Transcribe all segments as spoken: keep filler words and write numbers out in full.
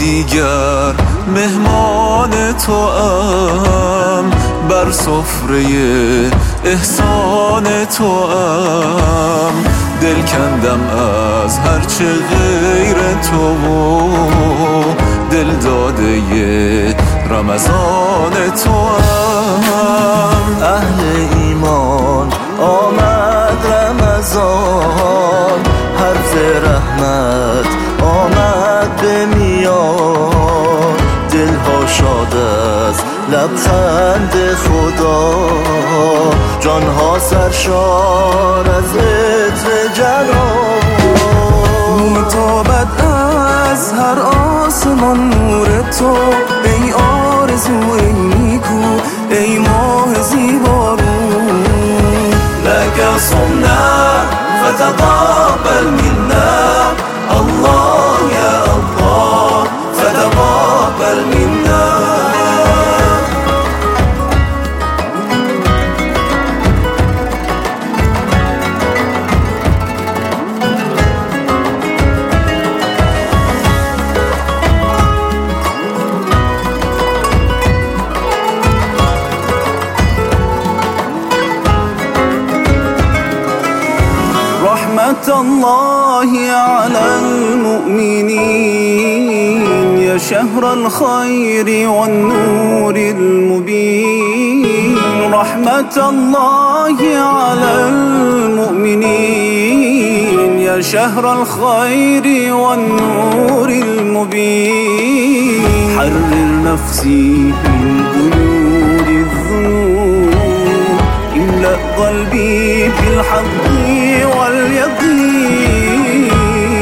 دیگر مهمان تو ام، بر سفره احسان تو ام. دل کندم از هرچه غیر تو و دل داده رمضان تو ام. اهل ایمان آمد رمضان، حرف رحمت آمد به میان. دلها شاد از لبخند خدا، جانها سرشار از عطر جنان. میتابد از هر آسمان نور تو، ای آرزو ای نیکو ای ماه زیبارون. لك صمنا فتقبل منا الله يا الله، فتقبل منا. رحمة الله على المؤمنين، يا شهر الخير والنور المبين. رحمة الله على المؤمنين، يا شهر الخير والنور المبين. حرر نفسي من قيود الذنوب، املأ قلبي بالحق واليقين.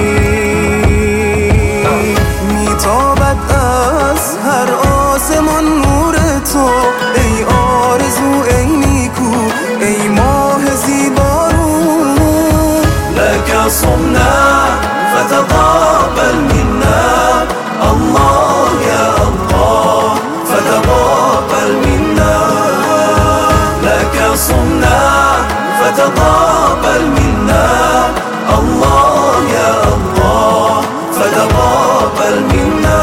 میتابد از هر آسمان نور تو، ای آرزو ای نیکو ای ماه زیبارون. لك صمنا فتقبل منا الله يا الله، فتقبل منا. لك صمنا فتقبل منا الله يا الله، فتقبل منا.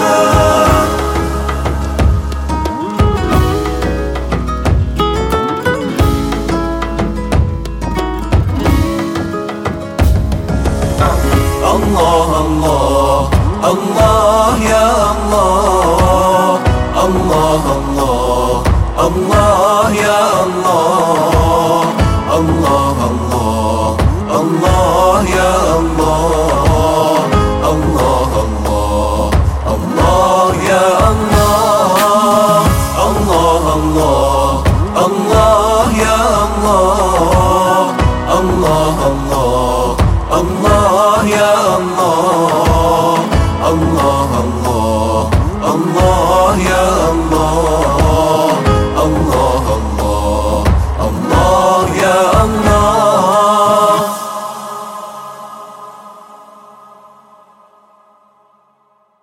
الله الله الله يا الله، الله الله الله يا الله، الله الله الله يا الله، الله الله الله يا الله، الله الله الله يا الله.